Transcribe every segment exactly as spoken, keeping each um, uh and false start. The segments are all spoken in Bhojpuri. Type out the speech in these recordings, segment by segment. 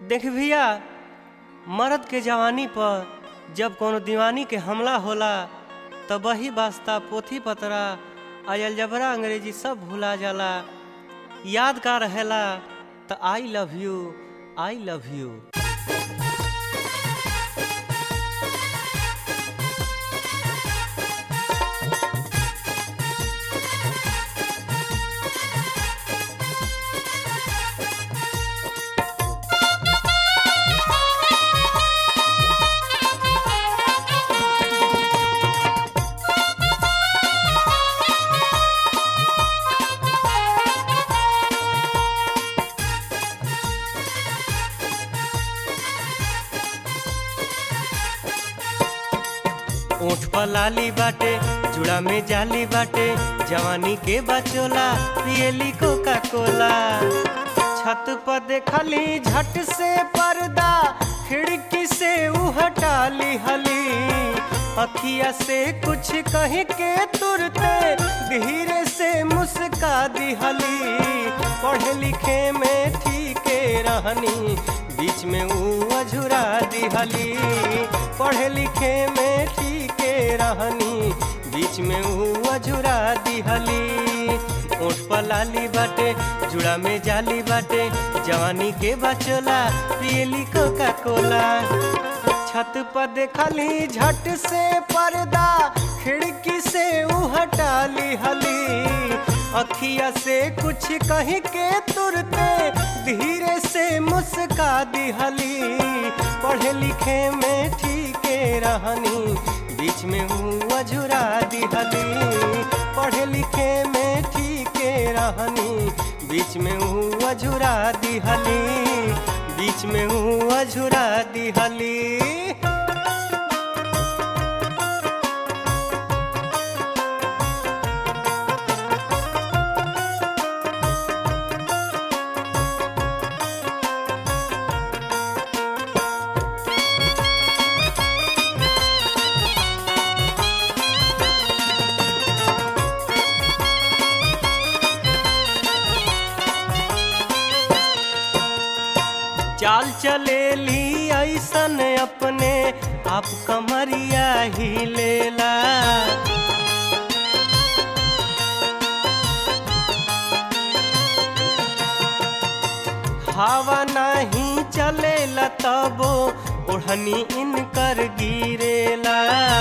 देख भैया, मर्द के जवानी पर जब कोनो दीवानी के हमला होला तब वही वास्ता पोथी पतरा आयल जबरा अंग्रेजी सब भुला जाला। याद का रहेला तो I love you I love you. ऊँट पर लाली बाटे जुड़ा में जाली बाटे, जवानी के बचोला पियली कोका कोला। छत पर देखली झट से पर्दा, खिड़की से ऊ हटाली हली। अखिया से कुछ कह के तुरते धीरे से मुस्का दी हली। पढ़े लिखे में ठीके रहनी, बीच में ऊ अझुरा दी हली। पढ़े लिखे में ठीके रहनी, बीच में ऊ अझुरा दी हली। ऊँट पर लाली बाटे जुड़ा में जाली बाटे, जवानी के बचोला पियली कोका कोला। छत पर देखली झट से पर्दा, खिड़की से ऊ हटाली हली। अखिया से कुछ कह के तुरते धीरे से मुस्का दी हली। पढ़े लिखे में ठीके रहनी, बीच में ऊ अझुरा दी हली। पढ़े लिखे में ठीके रहनी, बीच में ऊ अझुरा दी हली। बीच में ऊ अझुरा दी हली। चाल चलेली ऐसन अपने आप कमरिया ही लेला। हवा नहीं चलेला तबो ओढ़नी इनकर गिरेला।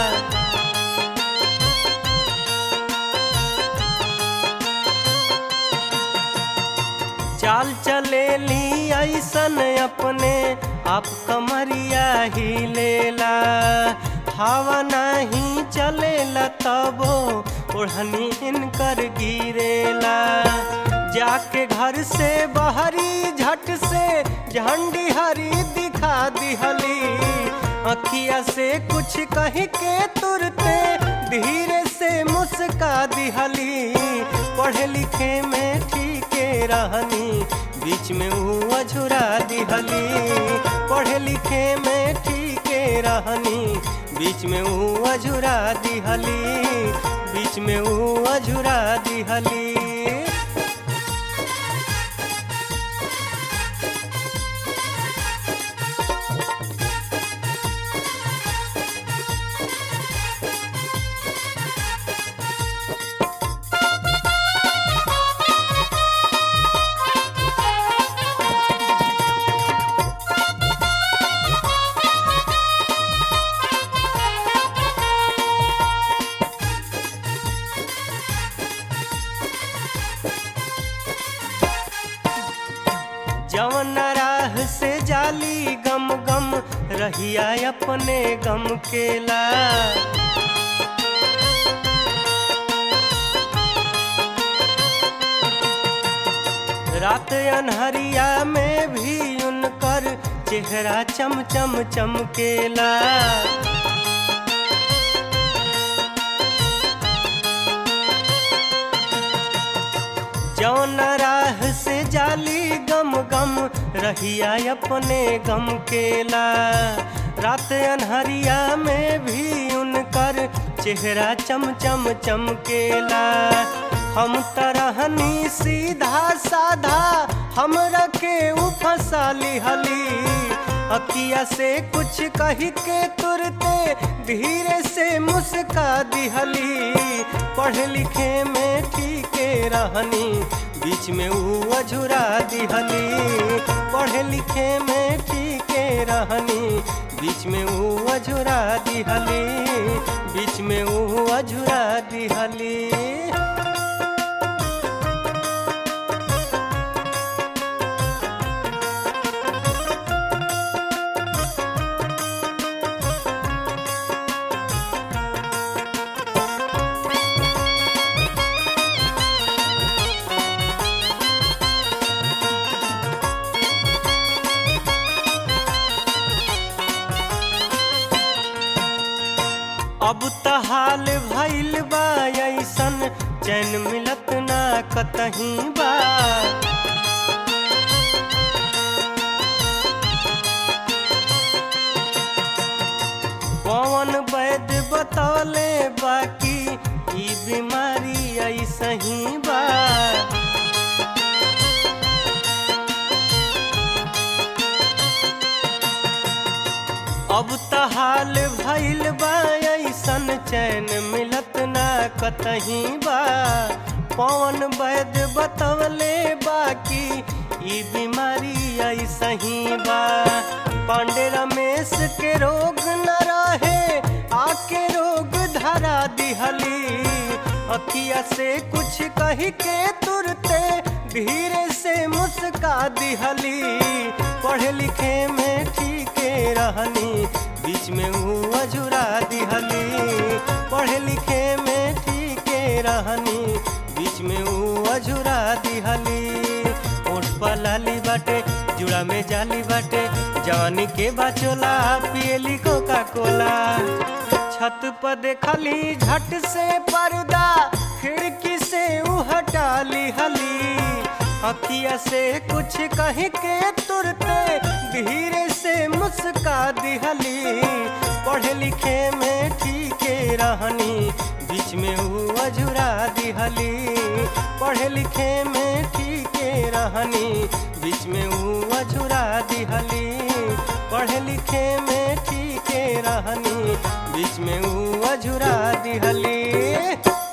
चाल चलेली ऐसन अपने आप कमरिया ही लेला। हवा नहीं चलेला तबो ओढ़नी इनकर गिरेला। जाके घर से बहरी झट से झंडी हरी दिखा दिहली। अखिया से कुछ कह के तुरते धीरे से मुस्का दिहली। पढ़े लिखे में ठीके रहनी, बीच में ऊ अझुरा दिहली। पढ़े लिखे में ठीके रहनी, बीच में ऊ अझुरा दिहली। बीच में ऊ अझुरा दिहली। जवन राह से जाली गम गम रहिया अपने गम केला। रात अनहरिया में भी उनकर चेहरा चम चम चमकेला। जौन राह से जाली गम गम रहिया अपने गम केला। रात अनहरिया में भी उनकर चेहरा चम चम चमकेला। हम तरहनी सीधा साधा हमरा के उ फंसा लिहली। अखिया से कुछ कही के तुरते धीरे से मुस्का दिहली। पढ़े लिखे में ठीके रहनी बीच में ऊ अझुरा दिहली। पढ़े लिखे में ठीके रहनी बीच में ऊ अझुरा दिहली। बीच में ऊ अझुरा दिहली। अब त हाल भइल बा ऐसन चैन मिलत ना कतहीं बा। पवन वैद्य बतौले बाकी ई बीमारी ऐसही बा। अब त हाल भइल बा ऐसन चैन मिलत ना कतहीं बा। पवन वैद्य बतवले बाकी ई बीमारी ऐसही बा। पांडे रमेश के रोग न रहे आके रोग धरा दिहली। अखिया से कुछ कही के तुरते धीरे से मुस्का दिहली। पढ़े लिखे में ठीके रहनी बीच में ऊ अझुरा दिहली। पढ़े लिखे में ठीके रहनी बीच में ऊ अझुरा दिहली। ओठ पर लाली बाटे जुड़ा में जाली बाटे जवानी के बाचोला पियली कोका कोला। छत पर देखली झट से पर्दा खिड़की से ऊ हटा लिहली। अखिया से कुछ कही के तुरते धीरे से मुस्का दिहली। पढ़े लिखे में ठीके रहनी बीच में ऊ अझुरा दिहली। पढ़े लिखे में ठीके रहनी बीच में ऊ अझुरा दिहली। पढ़े लिखे में ठीके रहनी बीच में ऊ अझुरा दिहली।